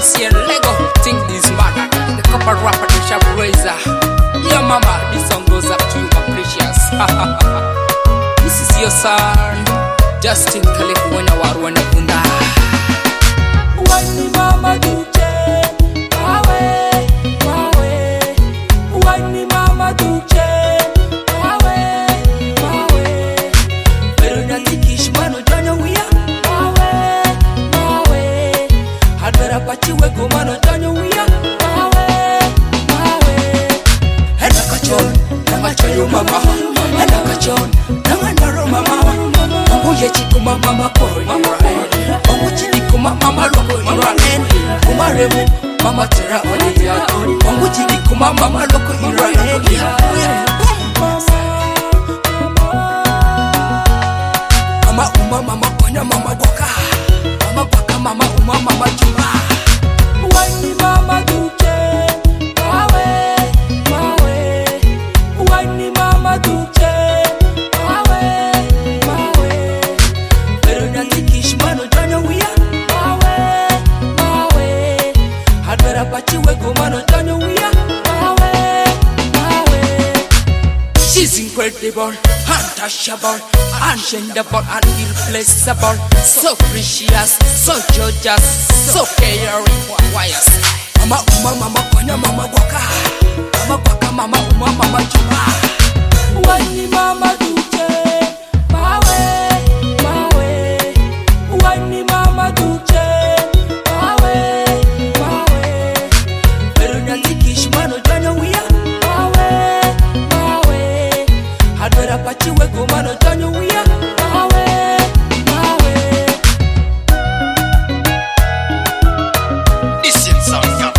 DCN Lego, think this matter. The copper rapper, the sharp razor. Yeah, mama, this song goes up to you, my precious. This is your son, Justin Caleb, when I war when I bunda. Wani mama duche, wawe, wawe. Wani mama duche, wawe, wawe. Pero natikish mano jana wia, wawe, wawe. Hadera pachi wego mano jana wia, wawe, wawe. Hena kachon, nanga chayo mama. Hena kachon, nanga naro mama. Onguye chikuma mama koi, onguye chikuma mama loko iraen. Kumaremu mama tera odia, onguye chikuma mama loko iraen. Mama uma mama konya mama boka, mama boka mama uma mama chuma. Wani mama duche, wawe, wawe. Wani mama duche, wawe, wawe. Pero natikish mano jana wia, wawe, wawe. Hadera pachi wego mano jana wia, wawe, wawe. She's incredible, untouchable, unchangeable, and irreplaceable. So precious, so gorgeous, so caring. Wires. Mama uma mama konya mama boka, mama boka mama uma mama chuma. Wani mama duche, wawe, wawe. Wani mama duche, wawe, wawe. Pero natikish mano jana wia, wawe, wawe. Hadera pachi wego mano jana wia, wawe, wawe. Listen, son, yeah.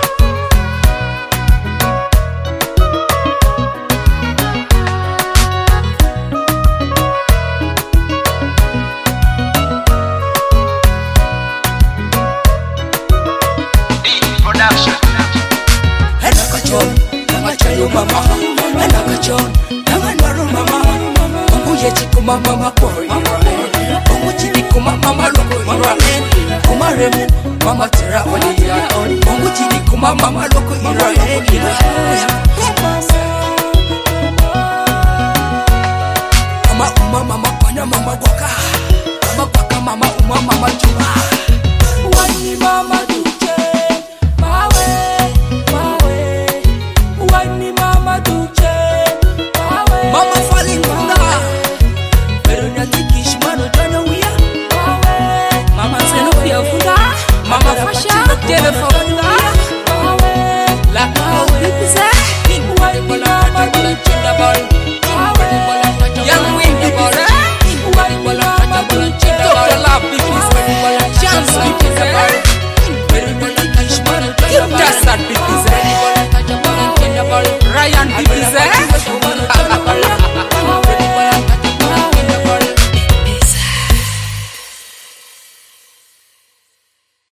Production. Hena kachon, nanga chayo mama. Hena kachon, nanga naro mama. Onguye chikuma mama koi, onguye chikuma mama loko iraen. Kumaremu mama tera odia, onguye chikuma mama loko iraen. Mama uma mama konya mama boka, mama boka mama uma mama chuma. Wani mama duche, wawe, wawe. Wani mama duche, wawe. Mama falling bunda, pero natikish mano jana wia, wawe. Mama Zenobia Funda, Mama Fasha, Deve Funda, Wawe, La Pizza, wani mama duche, wawe. Young Windy Bora, Wani mama duche, Dr. Love Biggies, Chance Biggies, pero natikish mano jana Give wia. us that Biggies, Ryan Biggies,